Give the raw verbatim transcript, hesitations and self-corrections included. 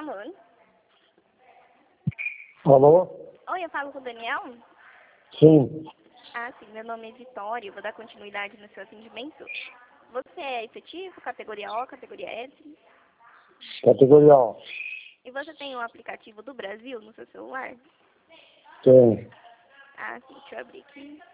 chamando. Alô? Oi, eu falo com o Daniel? Sim. Ah, sim, meu nome é Vitória, eu vou dar continuidade no seu atendimento. Você é efetivo, categoria O, categoria S? Categoria O. E você tem o aplicativo do Brasil no seu celular? Tem. Ah, sim, deixa eu abrir aqui.